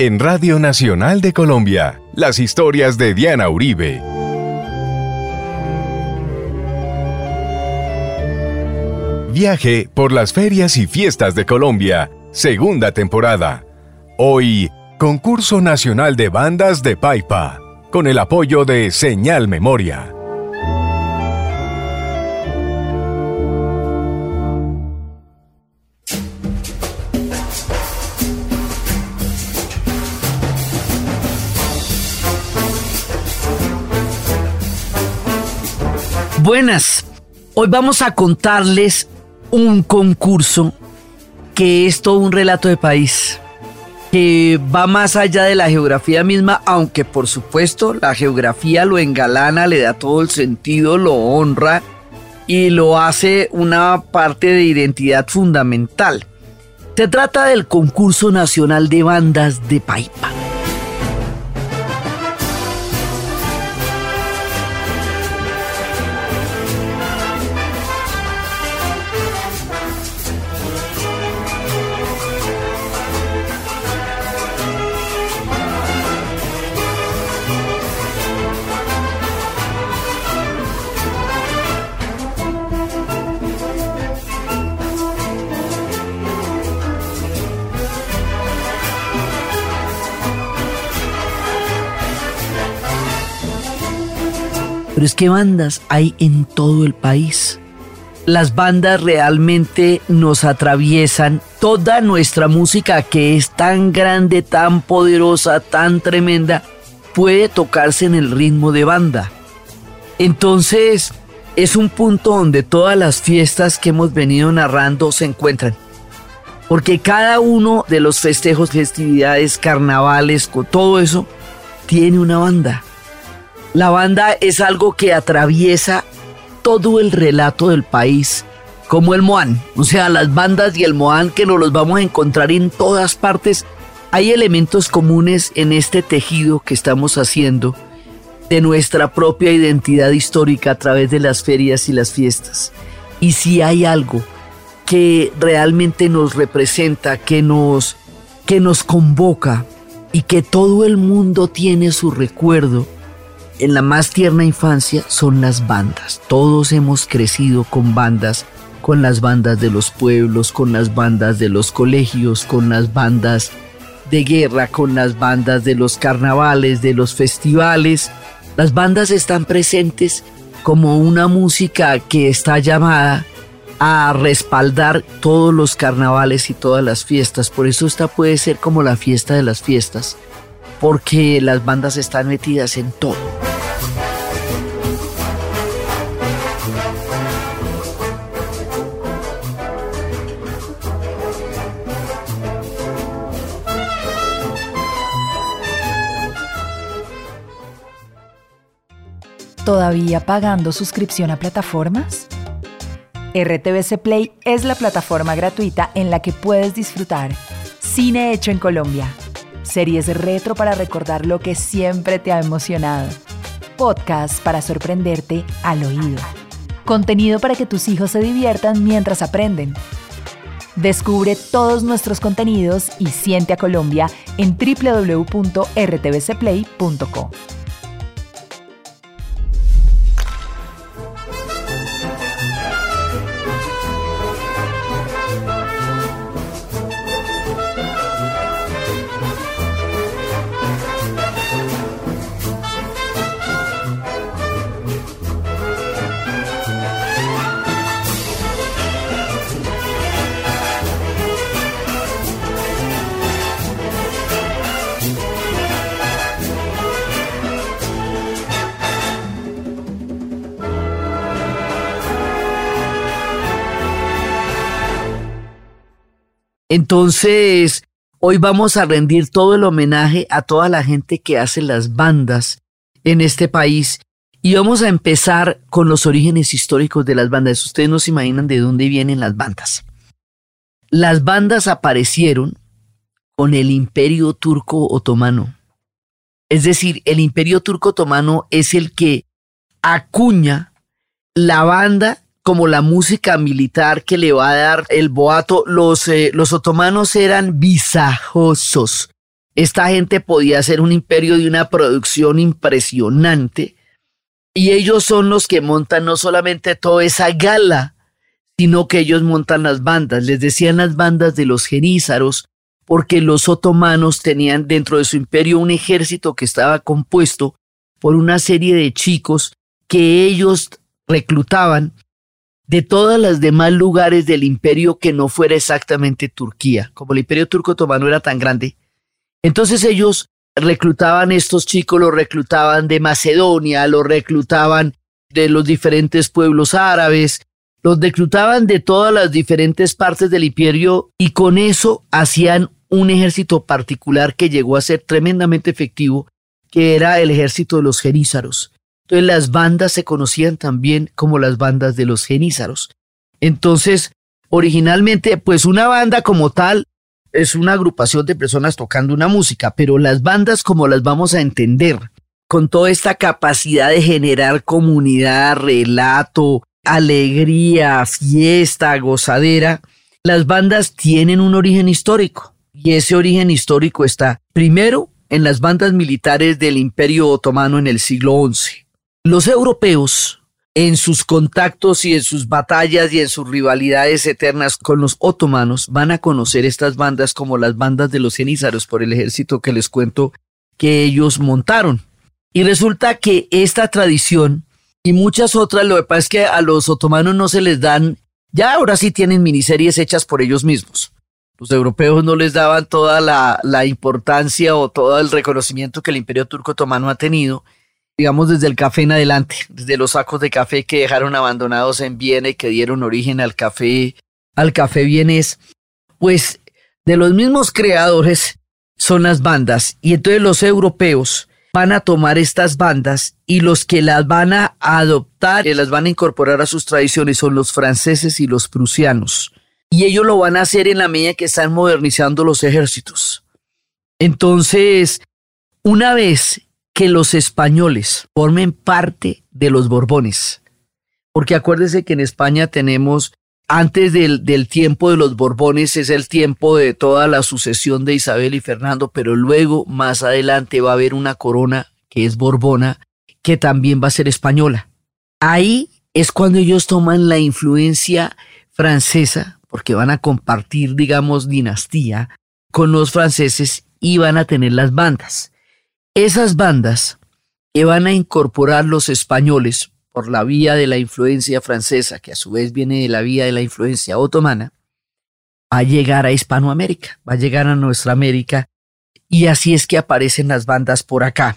En Radio Nacional de Colombia, las historias de Diana Uribe. Viaje por las ferias y fiestas de Colombia, segunda temporada. Hoy, Concurso Nacional de Bandas de Paipa, con el apoyo de Señal Memoria. Buenas, hoy vamos a contarles un concurso que es todo un relato de país, que va más allá de la geografía misma, aunque por supuesto la geografía lo engalana, le da todo el sentido, lo honra y lo hace una parte de identidad fundamental. Se trata del Concurso Nacional de Bandas de Paipa. Pero es que bandas hay en todo el país. Las bandas realmente nos atraviesan. Toda nuestra música, que es tan grande, tan poderosa, tan tremenda, puede tocarse en el ritmo de banda. Entonces, es un punto donde todas las fiestas que hemos venido narrando se encuentran. Porque cada uno de los festejos, festividades, carnavales, con todo eso, tiene una banda. La banda es algo que atraviesa todo el relato del país, como el Moán. O sea, las bandas y el Moán, que nos los vamos a encontrar en todas partes. Hay elementos comunes en este tejido que estamos haciendo de nuestra propia identidad histórica a través de las ferias y las fiestas. Y si hay algo que realmente nos representa, que nos convoca y que todo el mundo tiene su recuerdo, en la más tierna infancia, son las bandas. Todos hemos crecido con bandas, con las bandas de los pueblos, con las bandas de los colegios, con las bandas de guerra, con las bandas de los carnavales, de los festivales. Las bandas están presentes como una música que está llamada a respaldar todos los carnavales y todas las fiestas. Por eso esta puede ser como la fiesta de las fiestas, porque las bandas están metidas en todo. ¿Todavía pagando suscripción a plataformas? RTVC Play es la plataforma gratuita en la que puedes disfrutar cine hecho en Colombia, series retro para recordar lo que siempre te ha emocionado, podcasts para sorprenderte al oído, contenido para que tus hijos se diviertan mientras aprenden. Descubre todos nuestros contenidos y siente a Colombia en www.rtvcplay.co. Entonces, hoy vamos a rendir todo el homenaje a toda la gente que hace las bandas en este país y vamos a empezar con los orígenes históricos de las bandas. Ustedes no se imaginan de dónde vienen las bandas. Las bandas aparecieron con el Imperio Turco Otomano. Es decir, el Imperio Turco Otomano es el que acuña la banda como la música militar que le va a dar el boato. Los otomanos eran visajosos, esta gente podía hacer un imperio de una producción impresionante, y ellos son los que montan no solamente toda esa gala, sino que ellos montan las bandas. Les decían las bandas de los jenízaros, porque los otomanos tenían dentro de su imperio un ejército que estaba compuesto por una serie de chicos que ellos reclutaban de todos los demás lugares del imperio que no fuera exactamente Turquía. Como el imperio turco otomano era tan grande, entonces ellos reclutaban estos chicos, los reclutaban de Macedonia, los reclutaban de los diferentes pueblos árabes, los reclutaban de todas las diferentes partes del imperio, y con eso hacían un ejército particular que llegó a ser tremendamente efectivo, que era el ejército de los jenízaros. Entonces las bandas se conocían también como las bandas de los jenízaros. Entonces, originalmente, pues una banda como tal es una agrupación de personas tocando una música, pero las bandas como las vamos a entender, con toda esta capacidad de generar comunidad, relato, alegría, fiesta, gozadera, las bandas tienen un origen histórico, y ese origen histórico está primero en las bandas militares del Imperio Otomano en el siglo XI. Los europeos, en sus contactos y en sus batallas y en sus rivalidades eternas con los otomanos, van a conocer estas bandas como las bandas de los jenízaros por el ejército que les cuento que ellos montaron. Y resulta que esta tradición y muchas otras, lo que pasa es que a los otomanos no se les dan, ya ahora sí tienen miniseries hechas por ellos mismos. Los europeos no les daban toda la importancia o todo el reconocimiento que el Imperio Turco Otomano ha tenido, digamos desde el café en adelante, desde los sacos de café que dejaron abandonados en Viena y que dieron origen al café vienés. Pues de los mismos creadores son las bandas, y entonces los europeos van a tomar estas bandas y los que las van a adoptar y las van a incorporar a sus tradiciones son los franceses y los prusianos. Y ellos lo van a hacer en la medida que están modernizando los ejércitos. Entonces, una vez que los españoles formen parte de los Borbones, porque acuérdense que en España tenemos, antes del tiempo de los Borbones, es el tiempo de toda la sucesión de Isabel y Fernando, pero luego, más adelante, va a haber una corona que es Borbona, que también va a ser española. Ahí es cuando ellos toman la influencia francesa, porque van a compartir, digamos, dinastía con los franceses y van a tener las bandas. Esas bandas que van a incorporar los españoles por la vía de la influencia francesa, que a su vez viene de la vía de la influencia otomana, va a llegar a Hispanoamérica, va a llegar a nuestra América, y así es que aparecen las bandas por acá.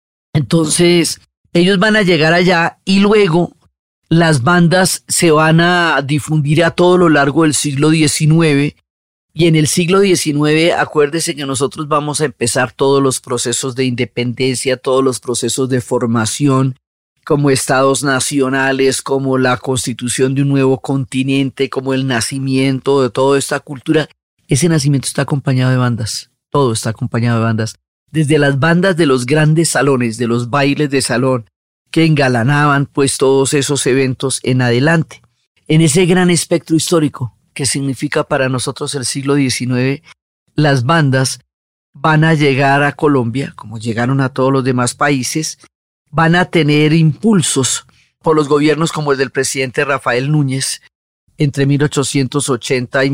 Entonces, ellos van a llegar allá y luego las bandas se van a difundir a todo lo largo del siglo XIX, y en el siglo XIX, acuérdese que nosotros vamos a empezar todos los procesos de independencia, todos los procesos de formación, como estados nacionales, como la constitución de un nuevo continente, como el nacimiento de toda esta cultura. Ese nacimiento está acompañado de bandas, todo está acompañado de bandas. Desde las bandas de los grandes salones, de los bailes de salón, que engalanaban pues todos esos eventos en adelante. En ese gran espectro histórico que significa para nosotros el siglo XIX, las bandas van a llegar a Colombia, como llegaron a todos los demás países, van a tener impulsos por los gobiernos como el del presidente Rafael Núñez entre 1880 y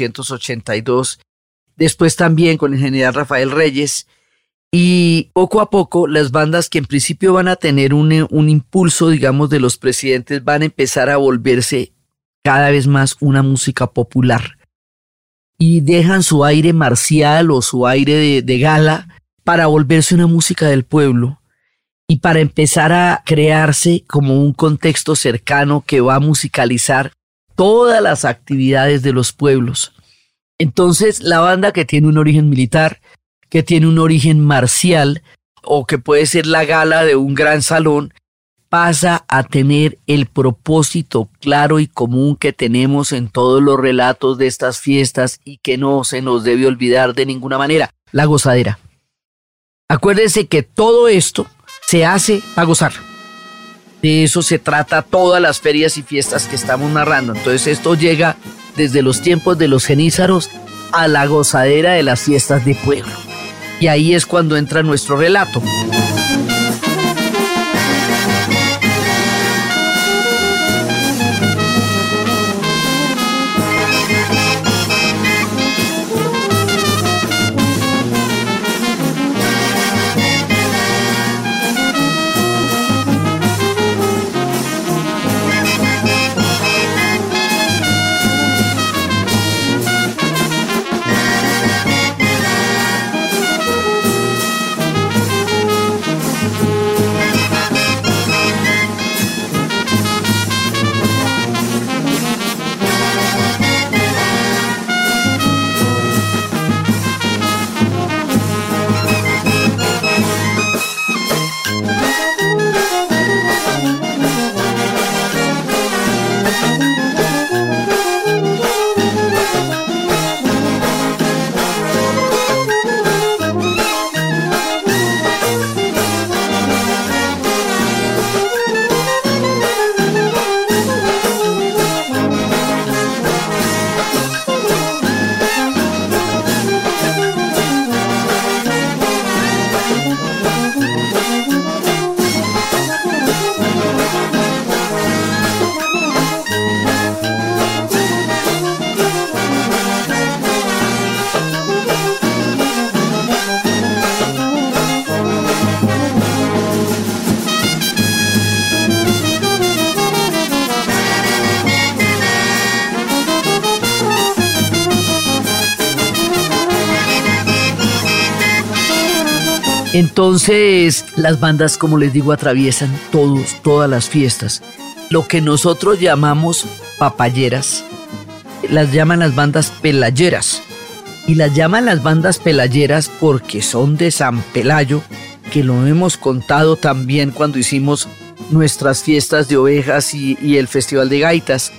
1882, después también con el general Rafael Reyes, y poco a poco las bandas que en principio van a tener un impulso, digamos, de los presidentes, van a empezar a volverse cada vez más una música popular y dejan su aire marcial o su aire de gala para volverse una música del pueblo y para empezar a crearse como un contexto cercano que va a musicalizar todas las actividades de los pueblos. Entonces, la banda que tiene un origen militar, que tiene un origen marcial o que puede ser la gala de un gran salón, pasa a tener el propósito claro y común que tenemos en todos los relatos de estas fiestas y que no se nos debe olvidar de ninguna manera: la gozadera. Acuérdense que todo esto se hace para gozar. De eso se trata todas las ferias y fiestas que estamos narrando. Entonces esto llega desde los tiempos de los jenízaros a la gozadera de las fiestas de pueblo. Y ahí es cuando entra nuestro relato. Entonces, las bandas, como les digo, atraviesan todas las fiestas. Lo que nosotros llamamos papayeras, las llaman las bandas pelayeras. Y las llaman las bandas pelayeras porque son de San Pelayo, que lo hemos contado también cuando hicimos nuestras fiestas de ovejas y el Festival de Gaitas.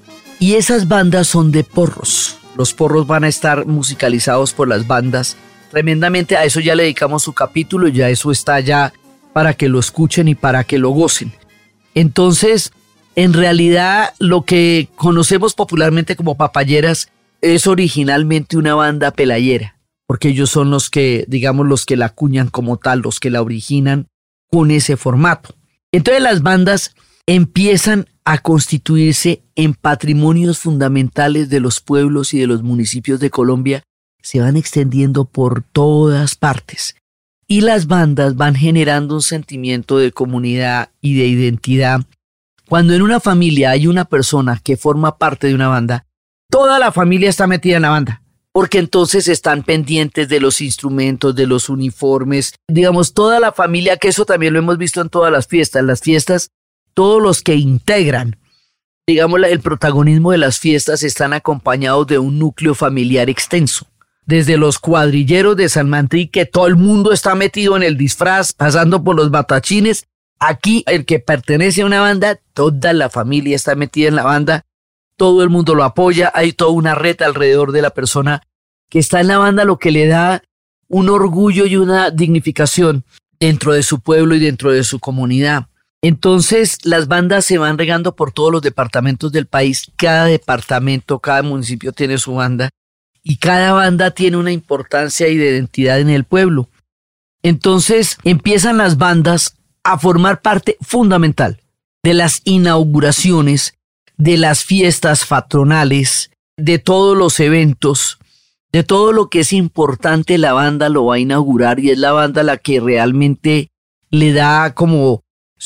Y esas bandas son de porros. Los porros van a estar musicalizados por las bandas. Tremendamente, a eso ya le dedicamos su capítulo, ya eso está ya para que lo escuchen y para que lo gocen. Entonces, en realidad, lo que conocemos popularmente como papayeras es originalmente una banda pelayera, porque ellos son los que, digamos, los que la acuñan como tal, los que la originan con ese formato. Entonces, las bandas empiezan a constituirse en patrimonios fundamentales de los pueblos y de los municipios de Colombia, se van extendiendo por todas partes y las bandas van generando un sentimiento de comunidad y de identidad. Cuando en una familia hay una persona que forma parte de una banda, toda la familia está metida en la banda, porque entonces están pendientes de los instrumentos, de los uniformes, digamos, toda la familia, que eso también lo hemos visto en todas las fiestas. Las fiestas, todos los que integran, digamos, el protagonismo de las fiestas están acompañados de un núcleo familiar extenso. Desde los cuadrilleros de San Mantrí, que todo el mundo está metido en el disfraz, pasando por los batachines. Aquí, el que pertenece a una banda, toda la familia está metida en la banda, todo el mundo lo apoya, hay toda una red alrededor de la persona que está en la banda, lo que le da un orgullo y una dignificación dentro de su pueblo y dentro de su comunidad. Entonces, las bandas se van regando por todos los departamentos del país. Cada departamento, cada municipio tiene su banda. Y cada banda tiene una importancia y de identidad en el pueblo. Entonces empiezan las bandas a formar parte fundamental de las inauguraciones, de las fiestas patronales, de todos los eventos, de todo lo que es importante. La banda lo va a inaugurar y es la banda la que realmente le da como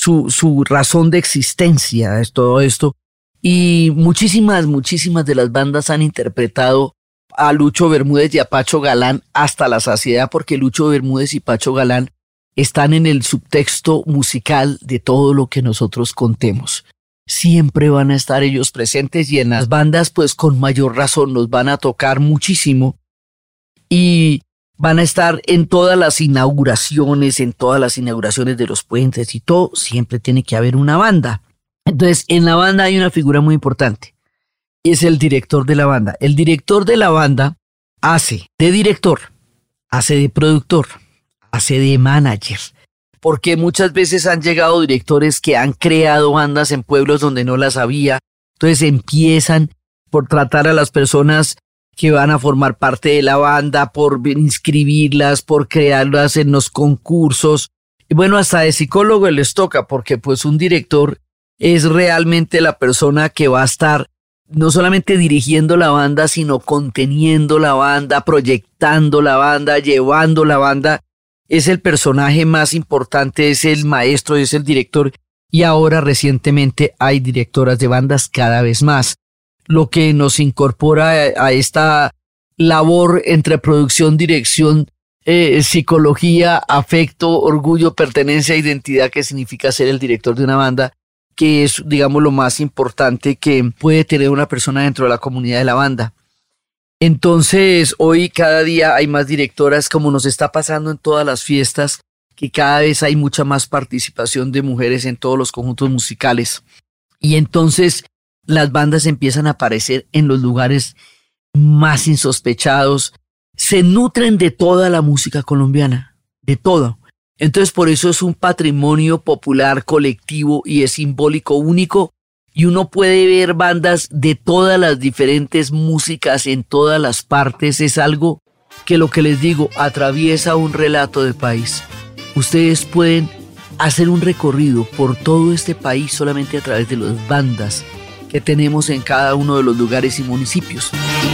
su razón de existencia a todo esto. Y muchísimas de las bandas han interpretado a Lucho Bermúdez y a Pacho Galán hasta la saciedad, porque Lucho Bermúdez y Pacho Galán están en el subtexto musical de todo lo que nosotros contemos. Siempre van a estar ellos presentes y en las bandas pues con mayor razón nos van a tocar muchísimo y van a estar en todas las inauguraciones, de los puentes y todo. Siempre tiene que haber una banda. Entonces en la banda hay una figura muy importante. Es el director de la banda. El director de la banda hace de director, hace de productor, hace de manager. Porque muchas veces han llegado directores que han creado bandas en pueblos donde no las había. Entonces empiezan por tratar a las personas que van a formar parte de la banda, por inscribirlas, por crearlas en los concursos. Y bueno, hasta de psicólogo les toca, porque pues un director es realmente la persona que va a estar no solamente dirigiendo la banda, sino conteniendo la banda, proyectando la banda, llevando la banda. Es el personaje más importante, es el maestro, es el director. Y ahora recientemente hay directoras de bandas cada vez más, lo que nos incorpora a esta labor entre producción, dirección, psicología, afecto, orgullo, pertenencia, identidad, que significa ser el director de una banda, que es, digamos, lo más importante que puede tener una persona dentro de la comunidad de la banda. Entonces, hoy cada día hay más directoras, como nos está pasando en todas las fiestas, que cada vez hay mucha más participación de mujeres en todos los conjuntos musicales. Y entonces las bandas empiezan a aparecer en los lugares más insospechados, se nutren de toda la música colombiana, de todo. Entonces por eso es un patrimonio popular colectivo y es simbólico único, y uno puede ver bandas de todas las diferentes músicas en todas las partes. Es algo que, lo que les digo, atraviesa un relato de país. Ustedes pueden hacer un recorrido por todo este país solamente a través de las bandas que tenemos en cada uno de los lugares y municipios.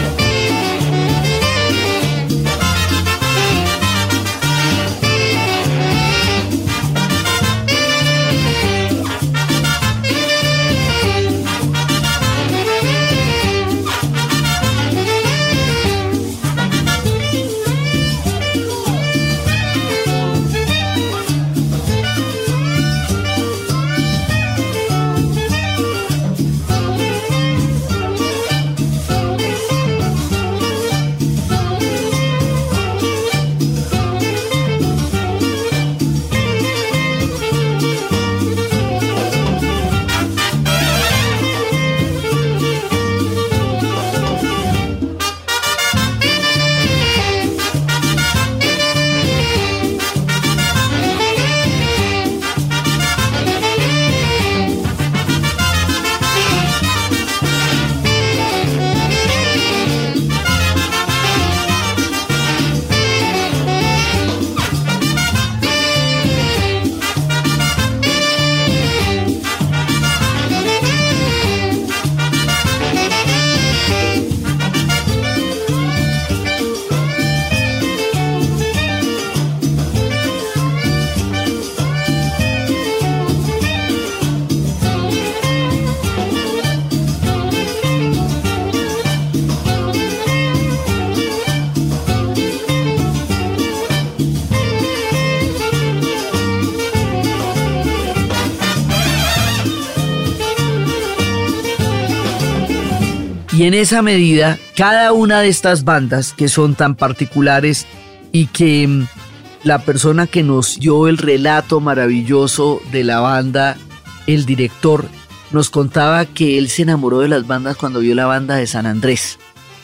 Y en esa medida, cada una de estas bandas que son tan particulares y que la persona que nos dio el relato maravilloso de la banda, el director, nos contaba que él se enamoró de las bandas cuando vio la banda de San Andrés.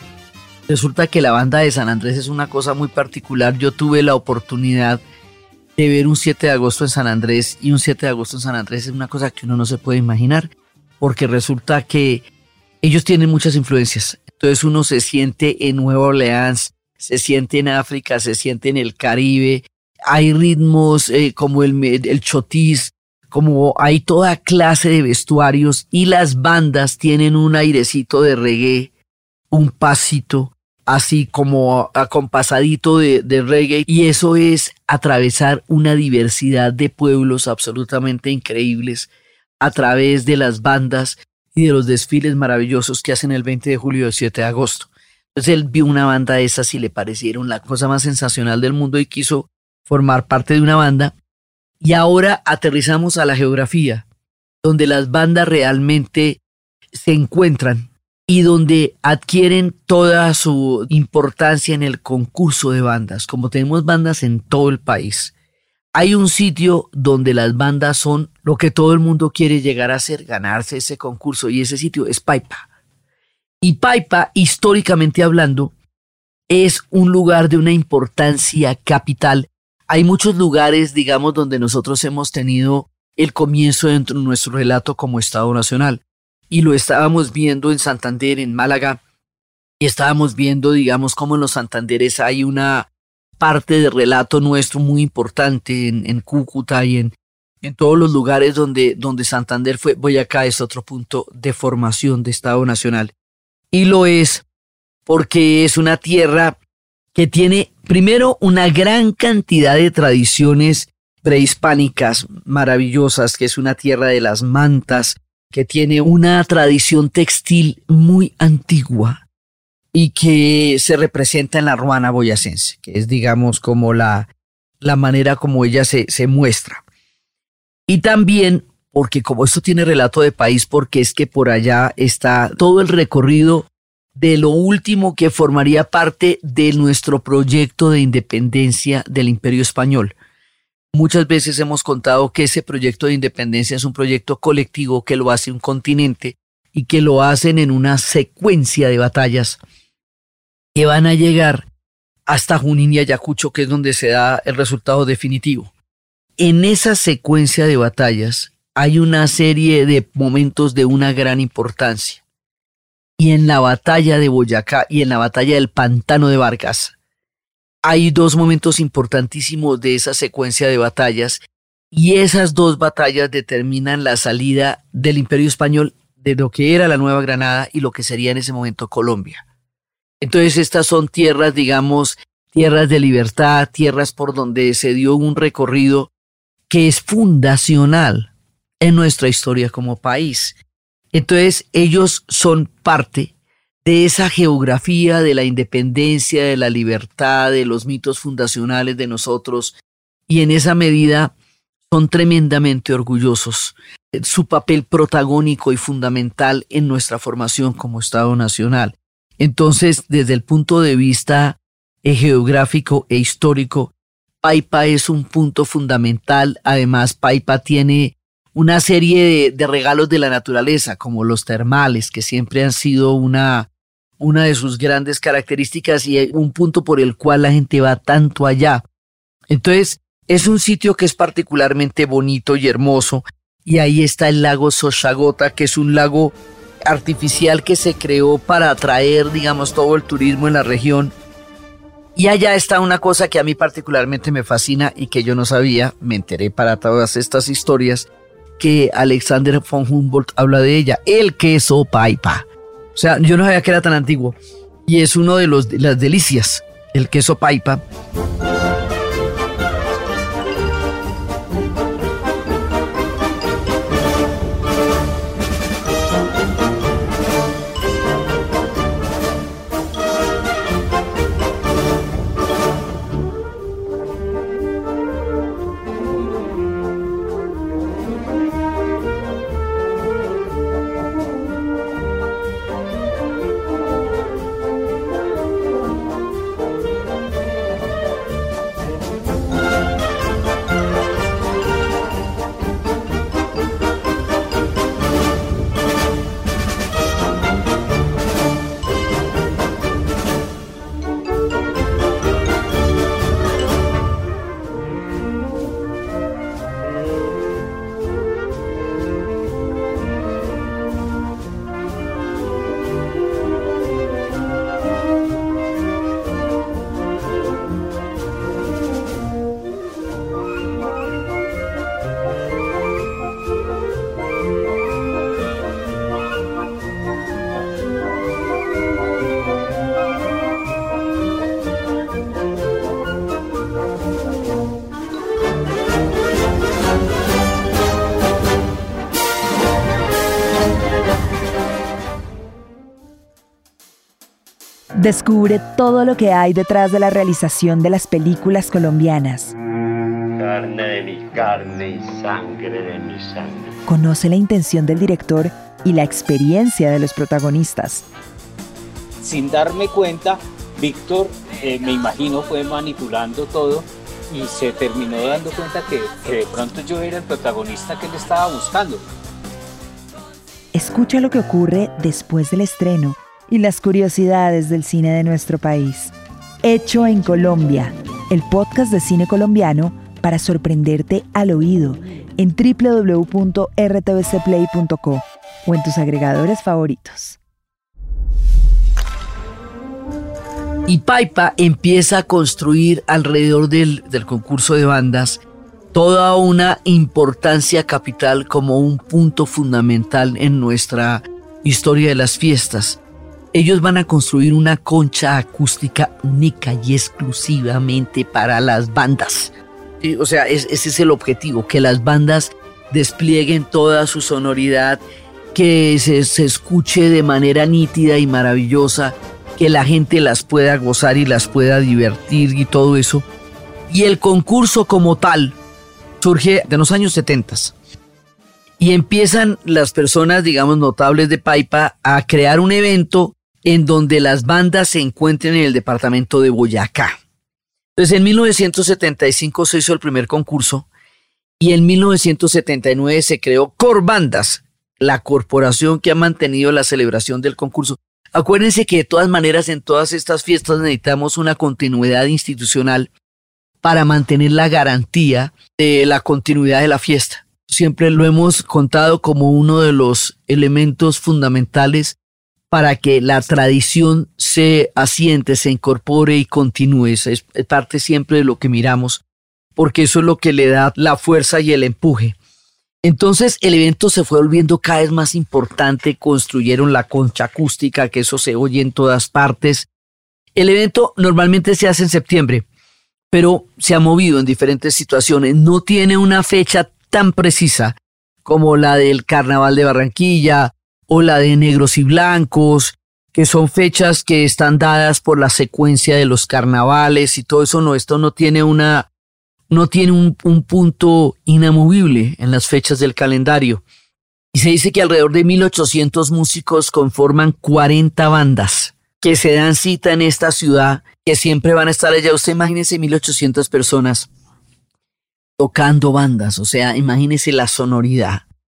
Resulta que la banda de San Andrés es una cosa muy particular. Yo tuve la oportunidad de ver un 7 de agosto en San Andrés, y un 7 de agosto en San Andrés es una cosa que uno no se puede imaginar, porque resulta que ellos tienen muchas influencias. Entonces uno se siente en Nueva Orleans, se siente en África, se siente en el Caribe. Hay ritmos como el chotis, como hay toda clase de vestuarios, y las bandas tienen un airecito de reggae, un pasito así como acompasadito de reggae, y eso es atravesar una diversidad de pueblos absolutamente increíbles a través de las bandas y de los desfiles maravillosos que hacen el 20 de julio y el 7 de agosto. Entonces él vio una banda de esas y le parecieron la cosa más sensacional del mundo y quiso formar parte de una banda. Y ahora aterrizamos a la geografía, donde las bandas realmente se encuentran y donde adquieren toda su importancia en el concurso de bandas. Como tenemos bandas en todo el país, hay un sitio donde las bandas son lo que todo el mundo quiere llegar a ser, ganarse ese concurso, y ese sitio es Paipa. Y Paipa, históricamente hablando, es un lugar de una importancia capital. Hay muchos lugares, digamos, donde nosotros hemos tenido el comienzo dentro de nuestro relato como Estado Nacional. Y lo estábamos viendo en Santander, en Málaga, y estábamos viendo, digamos, cómo en los Santanderes hay una parte de relato nuestro muy importante en Cúcuta y en todos los lugares donde Santander fue. Boyacá es otro punto de formación de Estado Nacional. Y lo es porque es una tierra que tiene, primero, una gran cantidad de tradiciones prehispánicas maravillosas, que es una tierra de las mantas, que tiene una tradición textil muy antigua y que se representa en la ruana boyacense, que es, digamos, como la manera como ella se muestra. Y también, porque como esto tiene relato de país, porque es que por allá está todo el recorrido de lo último que formaría parte de nuestro proyecto de independencia del Imperio Español. Muchas veces hemos contado que ese proyecto de independencia es un proyecto colectivo que lo hace un continente y que lo hacen en una secuencia de batallas que van a llegar hasta Junín y Ayacucho, que es donde se da el resultado definitivo. En esa secuencia de batallas hay una serie de momentos de una gran importancia. Y en la batalla de Boyacá y en la batalla del Pantano de Vargas hay dos momentos importantísimos de esa secuencia de batallas, y esas dos batallas determinan la salida del Imperio Español de lo que era la Nueva Granada y lo que sería en ese momento Colombia. Entonces estas son tierras, digamos, tierras de libertad, tierras por donde se dio un recorrido que es fundacional en nuestra historia como país. Entonces ellos son parte de esa geografía de la independencia, de la libertad, de los mitos fundacionales de nosotros, y en esa medida son tremendamente orgullosos de su papel protagónico y fundamental en nuestra formación como Estado Nacional. Entonces, desde el punto de vista geográfico e histórico, Paipa es un punto fundamental. Además, Paipa tiene una serie de regalos de la naturaleza, como los termales, que siempre han sido una de sus grandes características y un punto por el cual la gente va tanto allá. Entonces, es un sitio que es particularmente bonito y hermoso, y ahí está el lago Xochagota, que es un lago artificial que se creó para atraer, digamos, todo el turismo en la región. Y allá está una cosa que a mí particularmente me fascina y que yo no sabía, me enteré para todas estas historias, que Alexander von Humboldt habla de ella, el queso Paipa. O sea, yo no sabía que era tan antiguo, y es uno de las delicias, el queso Paipa. Descubre todo lo que hay detrás de la realización de las películas colombianas. Carne de mi carne y sangre de mi sangre. Conoce la intención del director y la experiencia de los protagonistas. Sin darme cuenta, Víctor, me imagino, fue manipulando todo y se terminó dando cuenta que de pronto yo era el protagonista que él estaba buscando. Escucha lo que ocurre después del estreno y las curiosidades del cine de nuestro país. Hecho en Colombia, el podcast de cine colombiano para sorprenderte al oído en www.rtvcplay.co o en tus agregadores favoritos. Y Paipa empieza a construir alrededor del concurso de bandas toda una importancia capital como un punto fundamental en nuestra historia de las fiestas. Ellos van a construir una concha acústica única y exclusivamente para las bandas. O sea, ese es el objetivo, que las bandas desplieguen toda su sonoridad, que se escuche de manera nítida y maravillosa, que la gente las pueda gozar y las pueda divertir y todo eso. Y el concurso como tal surge de los años 70 y empiezan las personas, digamos, notables de Paipa a crear un evento en donde las bandas se encuentren en el departamento de Boyacá. Entonces en 1975 se hizo el primer concurso y en 1979 se creó Corbandas, la corporación que ha mantenido la celebración del concurso. Acuérdense que de todas maneras en todas estas fiestas necesitamos una continuidad institucional para mantener la garantía de la continuidad de la fiesta. Siempre lo hemos contado como uno de los elementos fundamentales para que la tradición se asiente, se incorpore y continúe. Es parte siempre de lo que miramos, porque eso es lo que le da la fuerza y el empuje. Entonces el evento se fue volviendo cada vez más importante, construyeron la concha acústica, que eso se oye en todas partes. El evento normalmente se hace en septiembre, pero se ha movido en diferentes situaciones. No tiene una fecha tan precisa como la del Carnaval de Barranquilla o la de Negros y Blancos, que son fechas que están dadas por la secuencia de los carnavales y todo eso. No, esto no tiene un punto inamovible en las fechas del calendario. Y se dice que alrededor de 1.800 músicos conforman 40 bandas que se dan cita en esta ciudad, que siempre van a estar allá. Usted imagínese 1.800 personas tocando bandas, o sea, imagínese la sonoridad.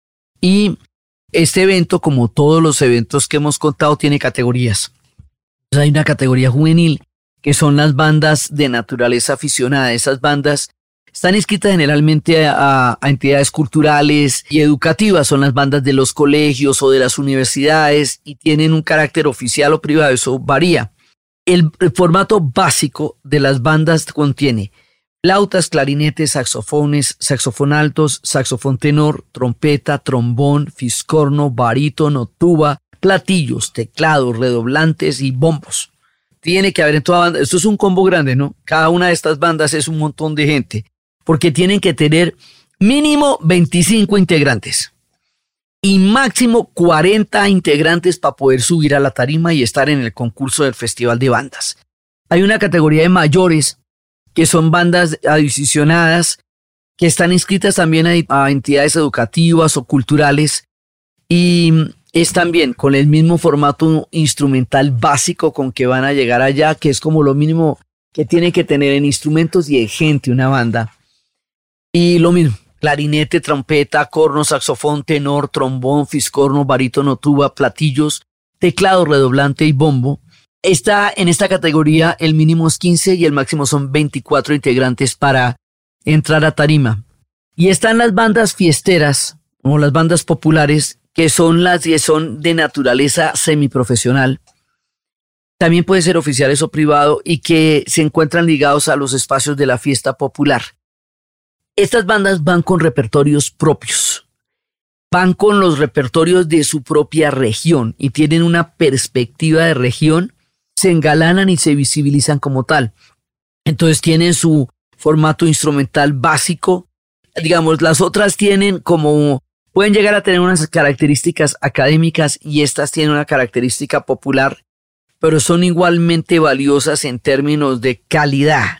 Y este evento, como todos los eventos que hemos contado, tiene categorías. Entonces, hay una categoría juvenil, que son las bandas de naturaleza aficionada. Esas bandas están inscritas generalmente a entidades culturales y educativas, son las bandas de los colegios o de las universidades y tienen un carácter oficial o privado, eso varía. El formato básico de las bandas contiene flautas, clarinetes, saxofones, saxofón altos, saxofón tenor, trompeta, trombón, fiscorno, barítono, tuba, platillos, teclados, redoblantes y bombos. Tiene que haber en toda banda, esto es un combo grande, ¿no? Cada una de estas bandas es un montón de gente, porque tienen que tener mínimo 25 integrantes y máximo 40 integrantes para poder subir a la tarima y estar en el concurso del Festival de Bandas. Hay una categoría de mayores, que son bandas adicionadas, que están inscritas también a entidades educativas o culturales, y es también con el mismo formato instrumental básico con que van a llegar allá, que es como lo mínimo que tiene que tener en instrumentos y en gente una banda. Y lo mismo, clarinete, trompeta, corno, saxofón, tenor, trombón, fiscorno, barítono, tuba, platillos, teclado, redoblante y bombo. En esta categoría el mínimo es 15 y el máximo son 24 integrantes para entrar a tarima. Y están las bandas fiesteras o las bandas populares, que son las que son de naturaleza semiprofesional. También puede ser oficiales o privado y que se encuentran ligados a los espacios de la fiesta popular. Estas bandas van con repertorios propios, van con los repertorios de su propia región y tienen una perspectiva de región, se engalanan y se visibilizan como tal. Entonces tienen su formato instrumental básico. Digamos, las otras pueden llegar a tener unas características académicas y estas tienen una característica popular, pero son igualmente valiosas en términos de calidad.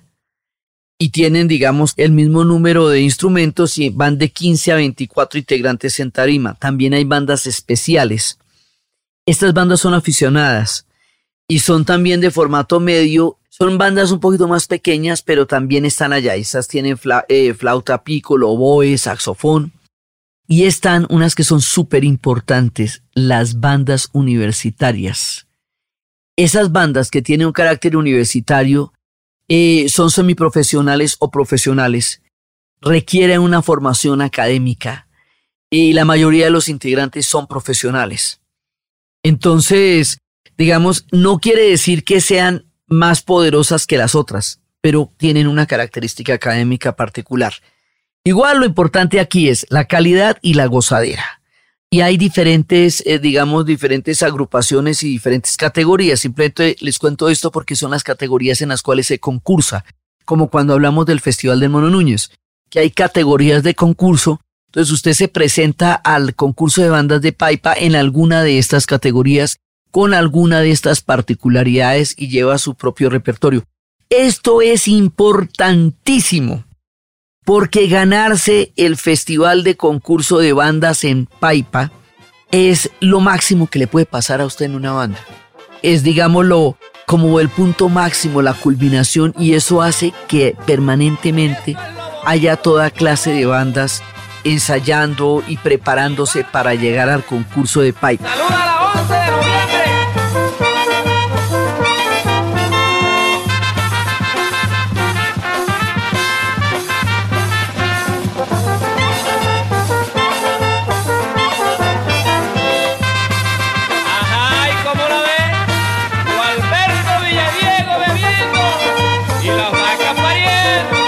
Y tienen, digamos, el mismo número de instrumentos y van de 15 a 24 integrantes en tarima. También hay bandas especiales. Estas bandas son aficionadas y son también de formato medio. Son bandas un poquito más pequeñas, pero también están allá. Estas tienen flauta piccolo, oboe, saxofón. Y están unas que son súper importantes, las bandas universitarias. Esas bandas que tienen un carácter universitario son semiprofesionales o profesionales, requieren una formación académica y la mayoría de los integrantes son profesionales. Entonces, digamos, no quiere decir que sean más poderosas que las otras, pero tienen una característica académica particular. Igual lo importante aquí es la calidad y la gozadera. Y hay diferentes agrupaciones y diferentes categorías. Simplemente les cuento esto porque son las categorías en las cuales se concursa, como cuando hablamos del Festival del Mono Núñez, que hay categorías de concurso. Entonces usted se presenta al concurso de bandas de Paipa en alguna de estas categorías, con alguna de estas particularidades y lleva su propio repertorio. Esto es importantísimo, porque ganarse el Festival de Concurso de Bandas en Paipa es lo máximo que le puede pasar a usted en una banda. Es, digámoslo, como el punto máximo, la culminación, y eso hace que permanentemente haya toda clase de bandas ensayando y preparándose para llegar al concurso de Paipa. ¡Saluda a la 11 de noviembre! Ajá, ¿y cómo la ve? Gualberto Villadiego bebiendo y las vacas pariendo.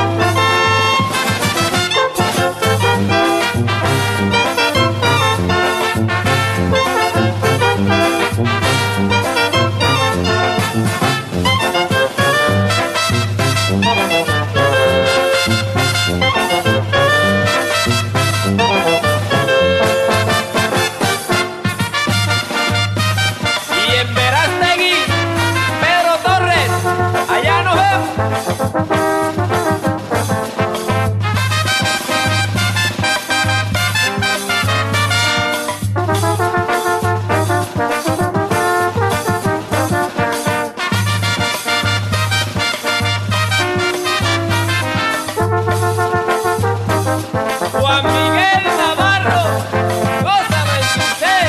Y en Verástegui, Pedro Torres, allá nos vemos. Juan Miguel Navarro, gózame usted.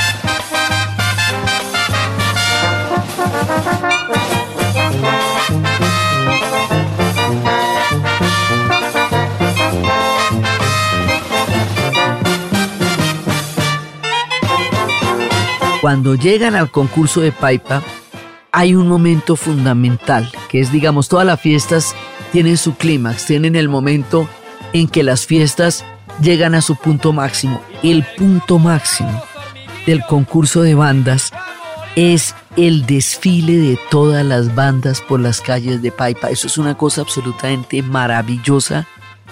Cuando llegan al concurso de Paipa, hay un momento fundamental, que es, digamos, todas las fiestas tienen su clímax, tienen el momento en que las fiestas llegan a su punto máximo. El punto máximo del concurso de bandas es el desfile de todas las bandas por las calles de Paipa. Eso es una cosa absolutamente maravillosa,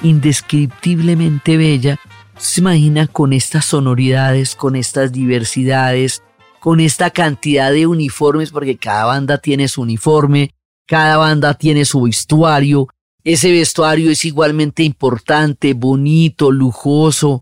indescriptiblemente bella. Se imagina con estas sonoridades, con estas diversidades, con esta cantidad de uniformes, porque cada banda tiene su uniforme, cada banda tiene su vestuario. Ese vestuario es igualmente importante, bonito, lujoso,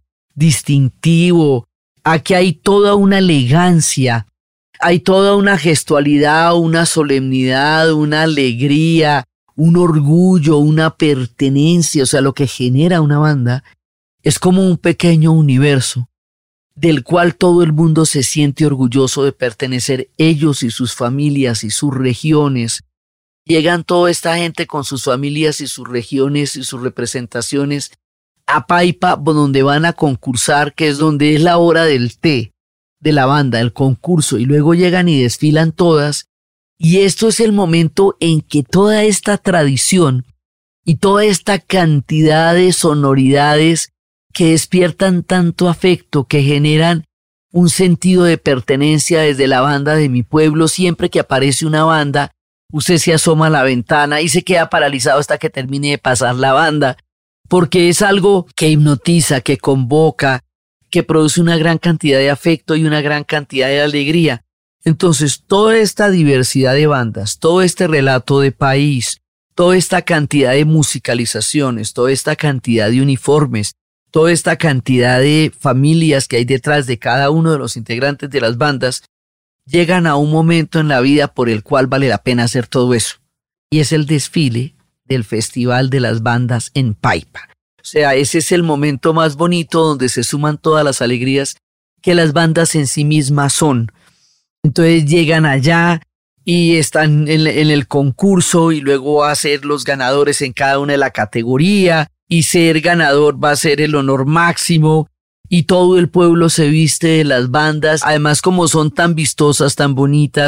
distintivo. Aquí hay toda una elegancia, hay toda una gestualidad, una solemnidad, una alegría, un orgullo, una pertenencia. O sea, lo que genera una banda es como un pequeño universo del cual todo el mundo se siente orgulloso de pertenecer, ellos y sus familias y sus regiones. Llegan toda esta gente con sus familias y sus regiones y sus representaciones a Paipa, donde van a concursar, que es donde es la hora del té de la banda, el concurso, y luego llegan y desfilan todas. Y esto es el momento en que toda esta tradición y toda esta cantidad de sonoridades que despiertan tanto afecto, que generan un sentido de pertenencia desde la banda de mi pueblo. Siempre que aparece una banda, usted se asoma a la ventana y se queda paralizado hasta que termine de pasar la banda, porque es algo que hipnotiza, que convoca, que produce una gran cantidad de afecto y una gran cantidad de alegría. Entonces, toda esta diversidad de bandas, todo este relato de país, toda esta cantidad de musicalizaciones, toda esta cantidad de uniformes, toda esta cantidad de familias que hay detrás de cada uno de los integrantes de las bandas, llegan a un momento en la vida por el cual vale la pena hacer todo eso. Y es el desfile del Festival de las Bandas en Paipa. O sea, ese es el momento más bonito donde se suman todas las alegrías que las bandas en sí mismas son. Entonces llegan allá y están en el concurso y luego va a ser los ganadores en cada una de la categoría y ser ganador va a ser el honor máximo. Y todo el pueblo se viste de las bandas. Además, como son tan vistosas, tan bonitas,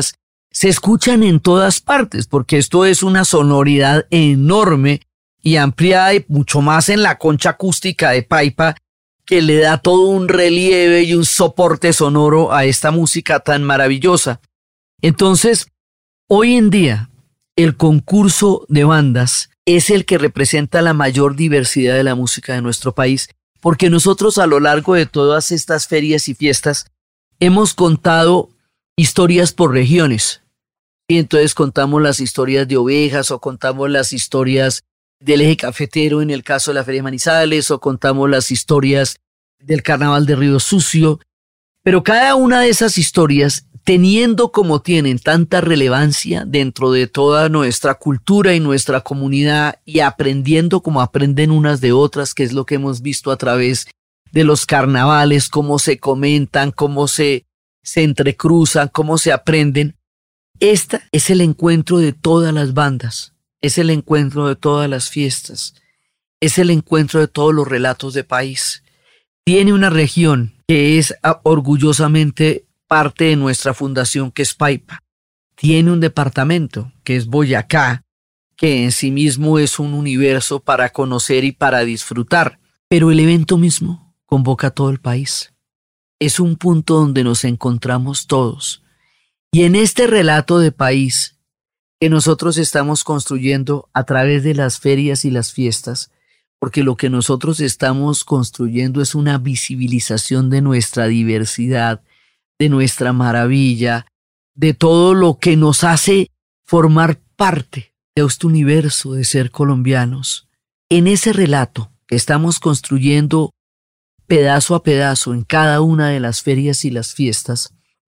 se escuchan en todas partes, porque esto es una sonoridad enorme y ampliada y mucho más en la concha acústica de Paipa, que le da todo un relieve y un soporte sonoro a esta música tan maravillosa. Entonces, hoy en día, el concurso de bandas es el que representa la mayor diversidad de la música de nuestro país, porque nosotros a lo largo de todas estas ferias y fiestas hemos contado historias por regiones. Y entonces contamos las historias de ovejas, o contamos las historias del eje cafetero en el caso de la Feria de Manizales, o contamos las historias del Carnaval de Río Sucio. Pero cada una de esas historias, teniendo como tienen tanta relevancia dentro de toda nuestra cultura y nuestra comunidad, y aprendiendo como aprenden unas de otras, que es lo que hemos visto a través de los carnavales, cómo se comentan, cómo se entrecruzan, cómo se aprenden. Esta es el encuentro de todas las bandas, es el encuentro de todas las fiestas, es el encuentro de todos los relatos de país. Tiene una región que es orgullosamente parte de nuestra fundación, que es Paipa. Tiene un departamento, que es Boyacá, que en sí mismo es un universo para conocer y para disfrutar. Pero el evento mismo convoca a todo el país. Es un punto donde nos encontramos todos. Y en este relato de país que nosotros estamos construyendo a través de las ferias y las fiestas, porque lo que nosotros estamos construyendo es una visibilización de nuestra diversidad, de nuestra maravilla, de todo lo que nos hace formar parte de este universo de ser colombianos. En ese relato que estamos construyendo pedazo a pedazo en cada una de las ferias y las fiestas,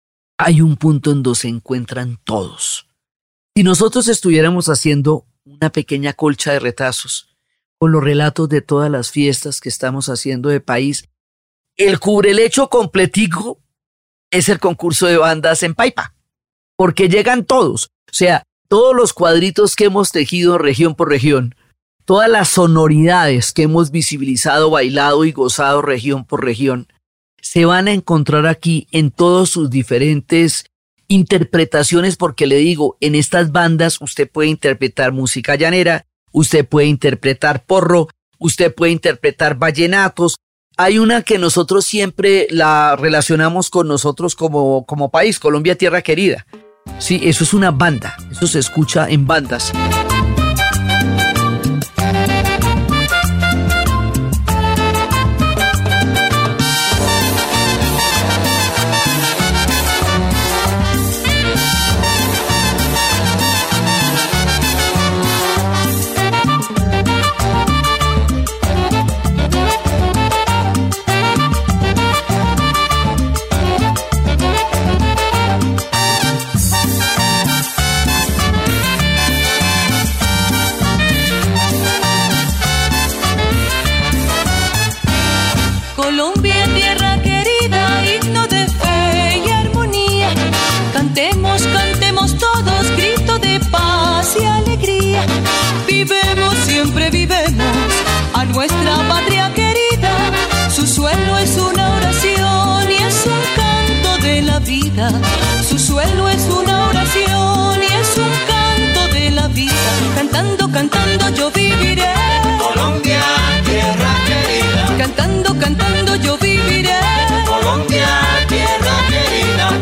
hay un punto en donde se encuentran todos. Si nosotros estuviéramos haciendo una pequeña colcha de retazos con los relatos de todas las fiestas que estamos haciendo de país, el cubrelecho completico es el concurso de bandas en Paipa, porque llegan todos, o sea, todos los cuadritos que hemos tejido región por región, todas las sonoridades que hemos visibilizado, bailado y gozado región por región, se van a encontrar aquí en todas sus diferentes interpretaciones, porque le digo, en estas bandas usted puede interpretar música llanera, usted puede interpretar porro, usted puede interpretar vallenatos. Hay una que nosotros siempre la relacionamos con nosotros como país, Colombia Tierra Querida. Sí, eso es una banda, eso se escucha en bandas. Colombia, tierra querida, himno de fe y armonía. Cantemos, cantemos todos, grito de paz y alegría. Vivemos, siempre vivemos a nuestra patria querida. Su suelo es una oración y es un canto de la vida. Su suelo es una oración y es un canto de la vida. Cantando, cantando yo viviré. Colombia, tierra querida. Cantando, cantando yo viviré. Colombia, tierra querida.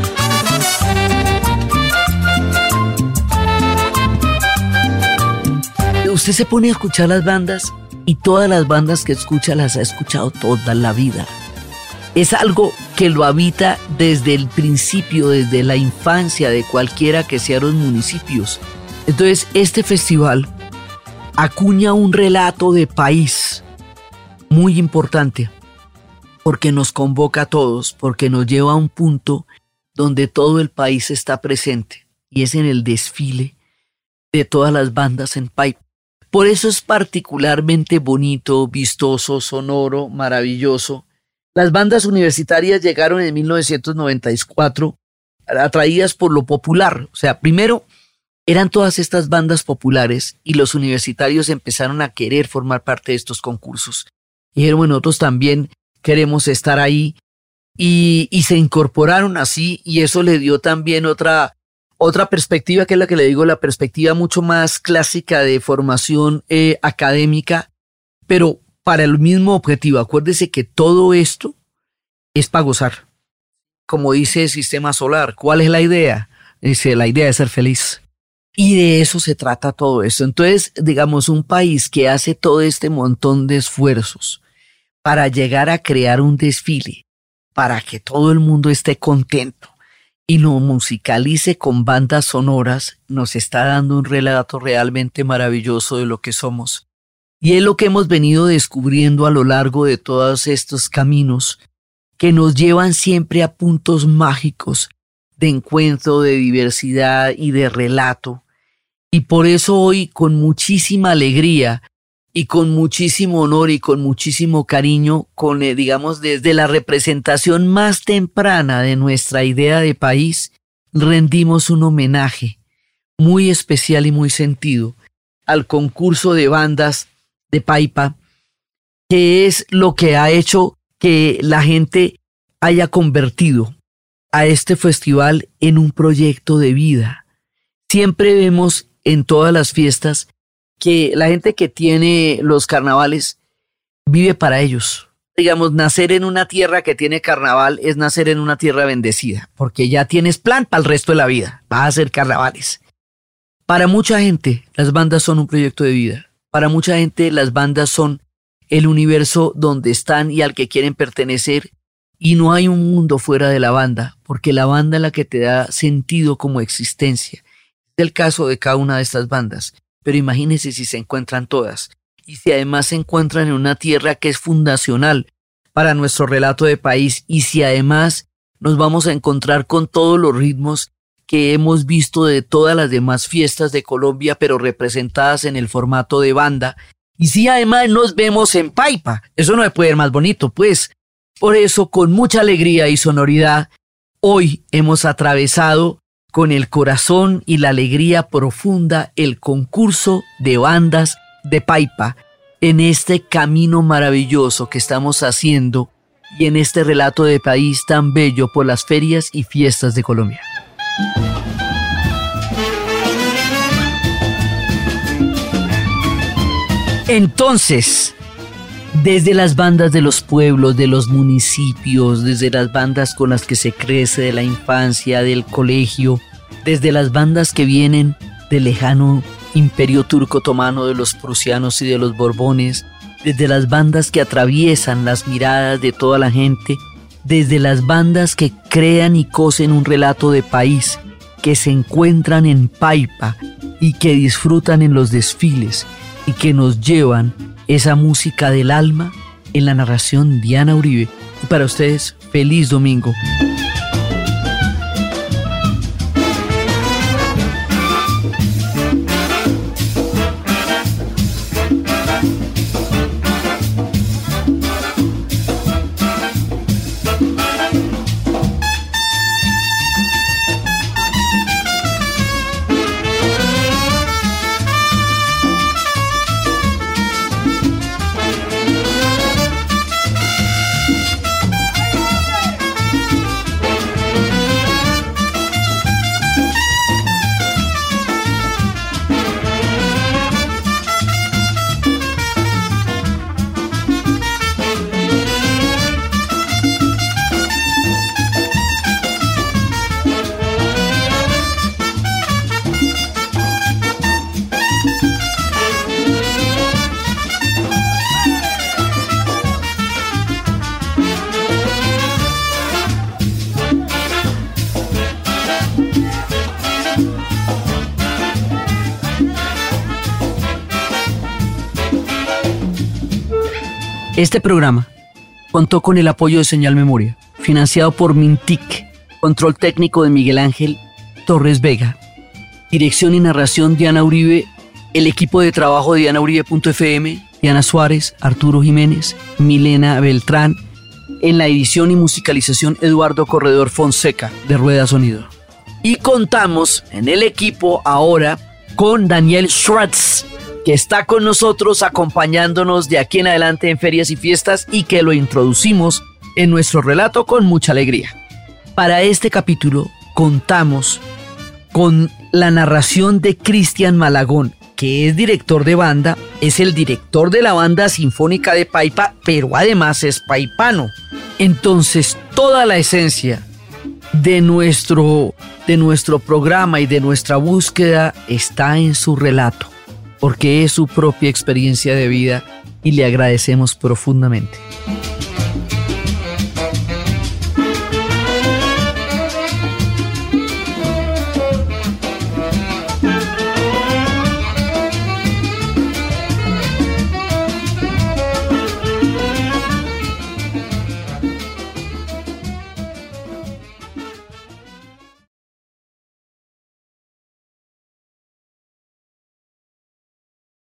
Usted se pone a escuchar las bandas y todas las bandas que escucha las ha escuchado toda la vida. Es algo que lo habita desde el principio, desde la infancia de cualquiera que sean los municipios. Entonces, este festival acuña un relato de país muy importante, porque nos convoca a todos, porque nos lleva a un punto donde todo el país está presente, y es en el desfile de todas las bandas en Paipa. Por eso es particularmente bonito, vistoso, sonoro, maravilloso. Las bandas universitarias llegaron en 1994, atraídas por lo popular. O sea, primero eran todas estas bandas populares y los universitarios empezaron a querer formar parte de estos concursos. Y dijeron, bueno, nosotros también queremos estar ahí, y se incorporaron así, y eso le dio también otra otra perspectiva, que es la que le digo, la perspectiva mucho más clásica de formación académica, pero para el mismo objetivo. Acuérdese que todo esto es para gozar. Como dice el Sistema Solar, ¿cuál es la idea? Dice, la idea es ser feliz. Y de eso se trata todo esto. Entonces, digamos, un país que hace todo este montón de esfuerzos para llegar a crear un desfile, para que todo el mundo esté contento y lo musicalice con bandas sonoras, nos está dando un relato realmente maravilloso de lo que somos. Y es lo que hemos venido descubriendo a lo largo de todos estos caminos que nos llevan siempre a puntos mágicos de encuentro, de diversidad y de relato. Y por eso hoy, con muchísima alegría y con muchísimo honor y con muchísimo cariño, digamos, desde la representación más temprana de nuestra idea de país, rendimos un homenaje muy especial y muy sentido al concurso de bandas de Paipa, que es lo que ha hecho que la gente haya convertido a este festival en un proyecto de vida. Siempre vemos en todas las fiestas que la gente que tiene los carnavales vive para ellos. Digamos, nacer en una tierra que tiene carnaval es nacer en una tierra bendecida, porque ya tienes plan para el resto de la vida, vas a hacer carnavales. Para mucha gente, las bandas son un proyecto de vida. Para mucha gente, las bandas son el universo donde están y al que quieren pertenecer, y no hay un mundo fuera de la banda, porque la banda es la que te da sentido como existencia. Es el caso de cada una de estas bandas, pero imagínense si se encuentran todas, y si además se encuentran en una tierra que es fundacional para nuestro relato de país, y si además nos vamos a encontrar con todos los ritmos que hemos visto de todas las demás fiestas de Colombia, pero representadas en el formato de banda, y si además nos vemos en Paipa, eso no se puede ver más bonito, pues. Por eso, con mucha alegría y sonoridad, hoy hemos atravesado con el corazón y la alegría profunda el concurso de bandas de Paipa en este camino maravilloso que estamos haciendo y en este relato de país tan bello por las ferias y fiestas de Colombia. Entonces, desde las bandas de los pueblos, de los municipios, desde las bandas con las que se crece de la infancia, del colegio, desde las bandas que vienen del lejano imperio turco otomano de los prusianos y de los borbones, desde las bandas que atraviesan las miradas de toda la gente, desde las bandas que crean y cosen un relato de país, que se encuentran en Paipa y que disfrutan en los desfiles y que nos llevan esa música del alma en la narración Diana Uribe. Y para ustedes, feliz domingo. Este programa contó con el apoyo de Señal Memoria, financiado por Mintic, control técnico de Miguel Ángel Torres Vega, dirección y narración Diana Uribe, el equipo de trabajo de DianaUribe.fm, Diana Suárez, Arturo Jiménez, Milena Beltrán, en la edición y musicalización Eduardo Corredor Fonseca de Rueda Sonido. Y contamos en el equipo ahora con Daniel Schwartz, que está con nosotros acompañándonos de aquí en adelante en ferias y fiestas y que lo introducimos en nuestro relato con mucha alegría. Para este capítulo contamos con la narración de Cristian Malagón, que es director de banda, es el director de la banda sinfónica de Paipa, pero además es paipano. Entonces, toda la esencia de nuestro programa y de nuestra búsqueda está en su relato, porque es su propia experiencia de vida y le agradecemos profundamente.